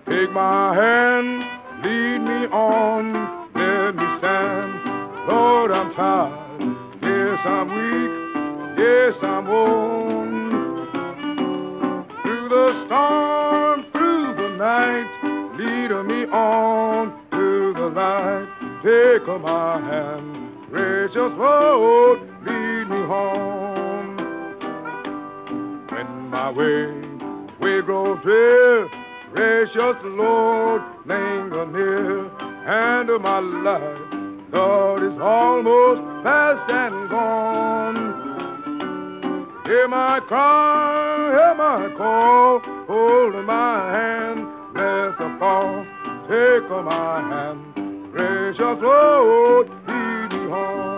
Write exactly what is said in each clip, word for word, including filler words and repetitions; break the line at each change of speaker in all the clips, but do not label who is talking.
Take my hand, lead me on, let me stand. Lord, I'm tired, yes, I'm weak, yes, I'm worn. Through the storm, through the night, lead me on to the light. Take my hand, gracious Lord, lead me home. When my way, way grows drear, gracious Lord, linger near, and my life, Lord, is almost past and gone. Hear my cry, hear my call, hold my hand, bless the fall, take my hand, gracious Lord, lead me home.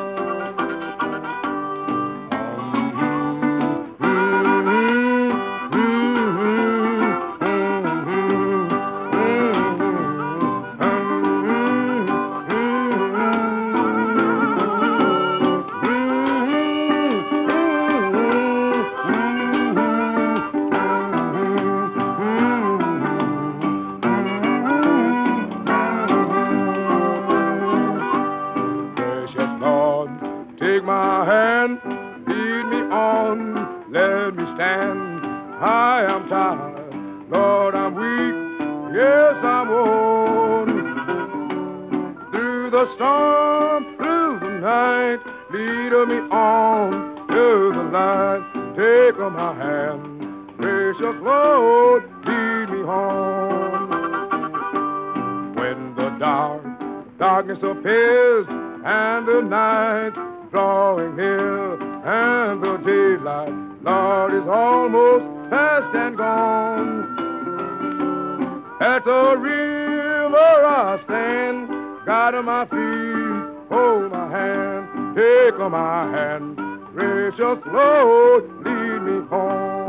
Take my hand, lead me on, let me stand. I am tired, Lord, I'm weak, yes, I'm worn. Through the storm, through the night, lead me on to the light. Take my hand, gracious Lord, lead me home. When the dark, darkness appears and the night drawing near, and the daylight, Lord, is almost past and gone. At the river I stand, guide my feet, hold my hand, take my hand, gracious Lord, lead me home.